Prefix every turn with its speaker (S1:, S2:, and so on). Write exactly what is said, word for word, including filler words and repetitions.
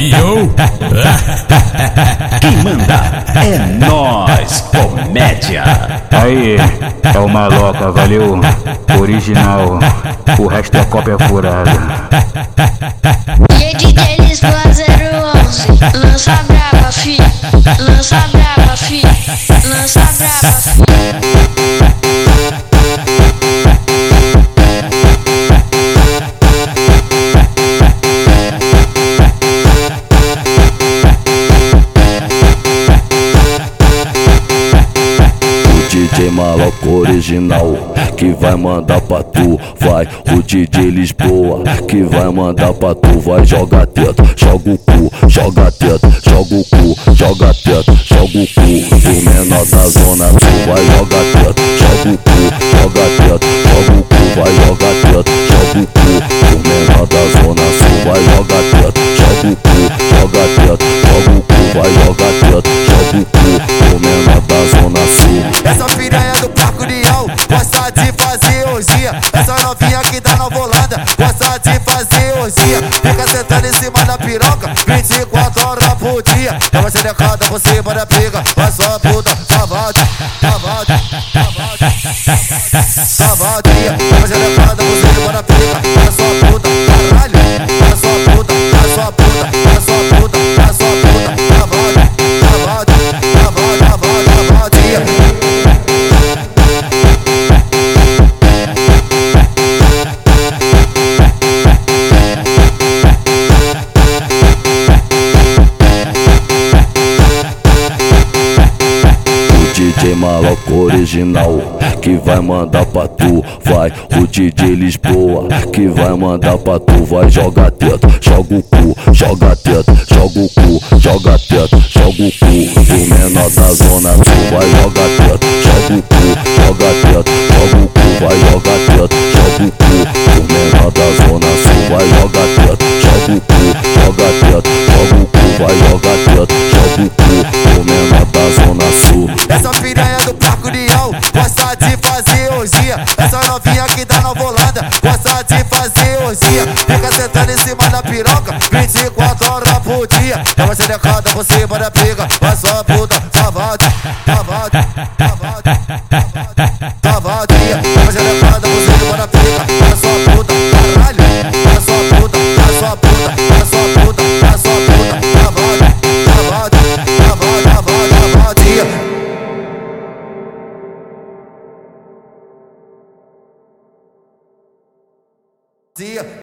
S1: arrepiou?
S2: Quem manda é nós, comédia.
S3: Aí, é o Maloca, valeu, original, o resto é cópia furada.
S4: E D J Lisboa zero onze, lança brava, fi, lança brava, fi, lança brava, fi.
S5: D J Maloca original, que vai mandar pra tu. Vai, o D J Lisboa, que vai mandar pra tu. Vai, joga teta, joga o cu, joga teta, joga o cu, joga teta, joga o cu. Do menor da zona sul, vai, joga teta, joga o cu, joga teta, joga o cu. Vai, joga teta, joga o cu. Do menor da zona sul, vai, joga teta, joga o cu, joga teta, joga o cu. Vai, joga teta, joga o cu. Do menor da zona sul.
S6: Essa piranha do Parque União gosta de fazer orgia. Essa novinha que tá na Holanda gosta de fazer orgia. Fica sentando em cima da piroca vinte e quatro horas por dia. Dá uma xerecada por cima da pica. Vai só puta, cavade, cavade, cavade, cavadinha. Dá uma xerecada por cima da pica. Vai só puta, caralho. Vai só puta, vai só puta, vai só puta, vai só puta. Cavade, cavade, cavade, cavade, cavadinha.
S5: D J Maloca original, que vai mandar pra tu. Vai, o D J Lisboa, que vai mandar pra tu. Vai, joga teta, joga o cu, joga teta, joga o cu, joga teta, joga o cu. Do menor da zona sul, vai, joga teta, joga o cu, joga teta, joga o cu. Vai, joga teta, joga o cu. Do menor da zona sul, vai, joga teta, joga o cu, joga teta, joga o cu. Vai, joga teta, joga o cu. Do menor da zona sul.
S6: Essa piranha do Parque União gosta de fazer orgia. Essa novinha que tá na Holanda gosta de fazer orgia. Fica sentando em cima da piroca vinte e quatro horas por dia. Dá uma xerecada por cima da pica. Vai só puta, cavade, cavade, cavade.